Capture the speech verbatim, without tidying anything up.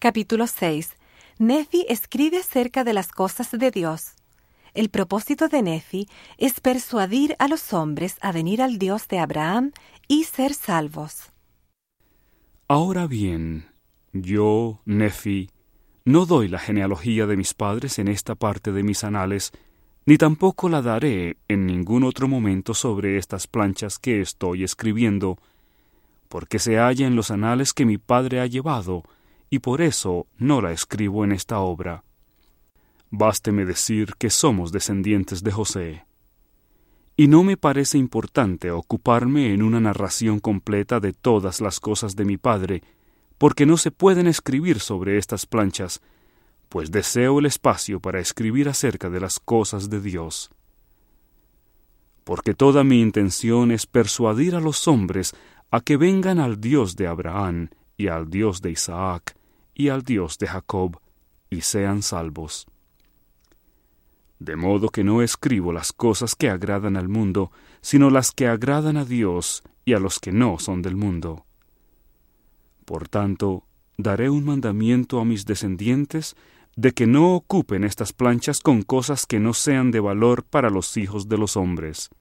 Capítulo seis. Nefi escribe acerca de las cosas de Dios. El propósito de Nefi es persuadir a los hombres a venir al Dios de Abraham y ser salvos. Ahora bien, yo, Nefi, no doy la genealogía de mis padres en esta parte de mis anales, ni tampoco la daré en ningún otro momento sobre estas planchas que estoy escribiendo, porque se halla en los anales que mi padre ha llevado, y por eso no la escribo en esta obra. Básteme decir que somos descendientes de José. Y no me parece importante ocuparme en una narración completa de todas las cosas de mi padre, porque no se pueden escribir sobre estas planchas, pues deseo el espacio para escribir acerca de las cosas de Dios. Porque toda mi intención es persuadir a los hombres a que vengan al Dios de Abraham, y al Dios de Isaac, y al Dios de Jacob, y sean salvos. De modo que no escribo las cosas que agradan al mundo, sino las que agradan a Dios y a los que no son del mundo. Por tanto, daré un mandamiento a mis descendientes de que no ocupen estas planchas con cosas que no sean de valor para los hijos de los hombres.